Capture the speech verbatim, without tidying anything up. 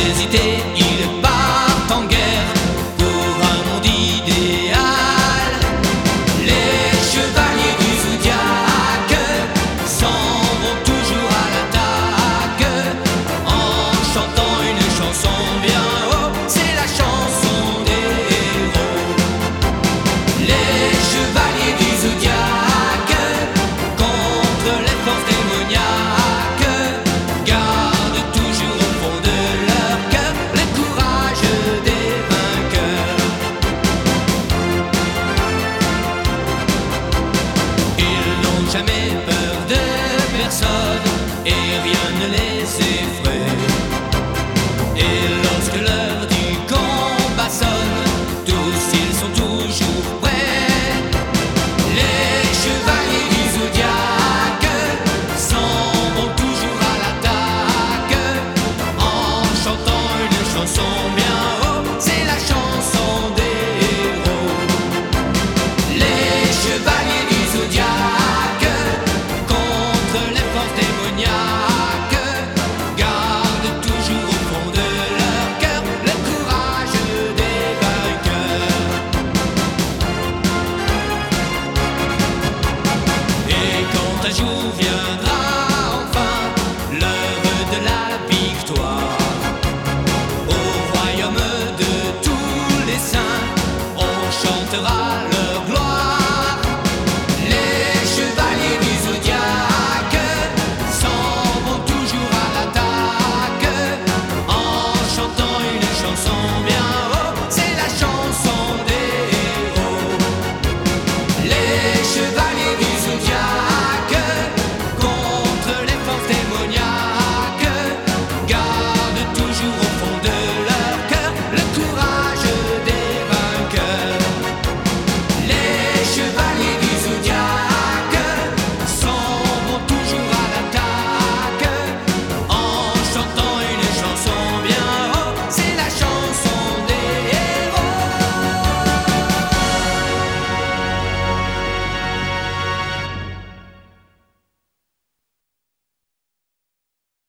hésiter, ils partent en guerre pour un monde idéal. Les chevaliers du zodiaque s'en vont toujours à l'attaque en chantant une chanson bien haut, c'est la chanson des héros. Les chevaliers du zodiaque contre les forces démoniaques gardent toujours au fond de leur cœur le courage des vainqueurs. Ils n'ont jamais peur de personne et rien ne les effraie. Et lorsque leur